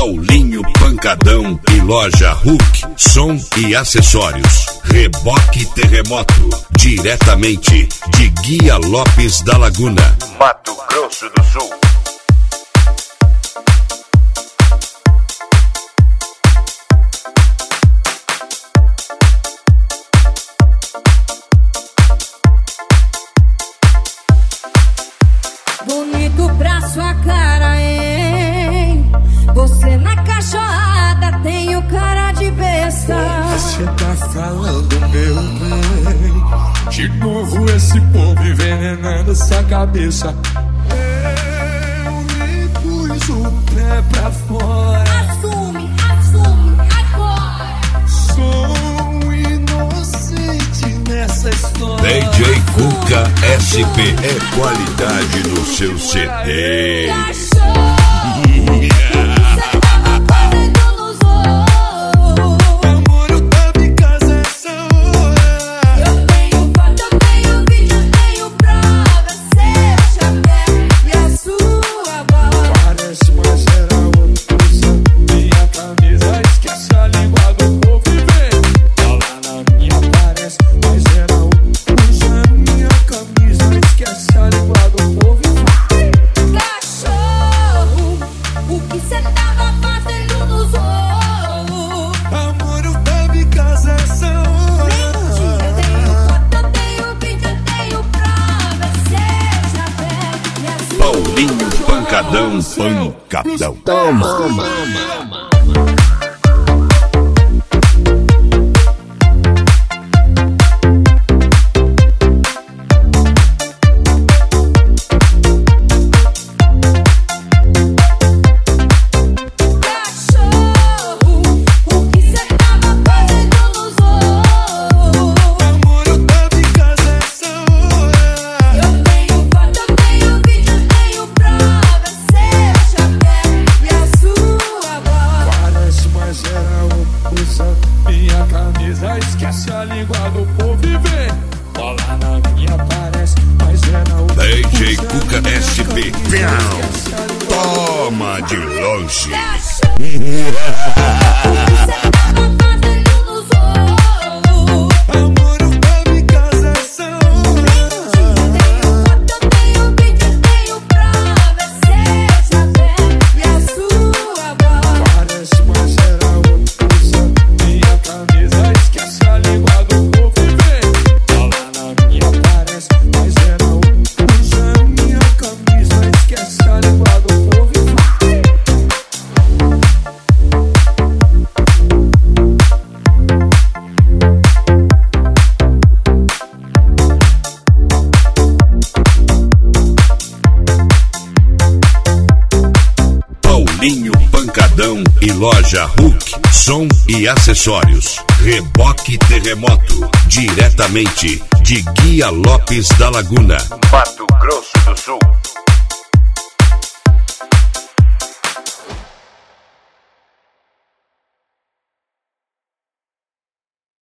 Paulinho Pancadão e loja Hulk, som e acessórios. Reboque Terremoto, diretamente de Guia Lopes da Laguna, Mato Grosso do Sul. Bonito pra sua cara, hein? Você na cachorrada tem o cara de besta. Você tá falando, meu bem. De novo esse povo envenenando essa cabeça. Eu me pus o pé pra fora. Assume agora. Sou inocente nessa história. DJ Cuca SP é qualidade no seu CD. Amor, eu tava em casa essa hora. Eu tenho foto, eu tenho vídeo, eu tenho prova. Seja bem, e a sua voz. Parece mais era outra coisa. Minha camisa esquece a língua do povo e vem. Lá na minha parece mais era outra coisa. Minha camisa esquece a língua do povo e vai. Cachorro, o que cê tava fazendo nos olhos? Amor, eu tava em casa essa hora. Eu tenho foto, eu tenho vídeo, eu tenho prova. Seja bem, e a sua Paulinho Pancadão, Pancadão. Toma. cachorro, o que cê tava fazendo nos olhos? Amor, eu tava em casa essa hora. Eu tenho foto, eu tenho vídeo, eu tenho prova. Seja bem, e a sua voz. Parece mais era outra coisa. Minha camisa esquece a língua do povo e vem. Lá na minha parece mais era outra coisa. DJ Cuca SP. Toma de longe. Amor, eu tava em casa essa hora. Parece mais era outra coisa. Minha camisa esquece a língua do povo e vem. Lá na minha parece mais era outra coisa. Minha camisa esquece a língua do povo e vai. Paulinho Pancadão e loja Hulk, som e acessórios. Reboque Terremoto, diretamente de Guia Lopes da Laguna, Mato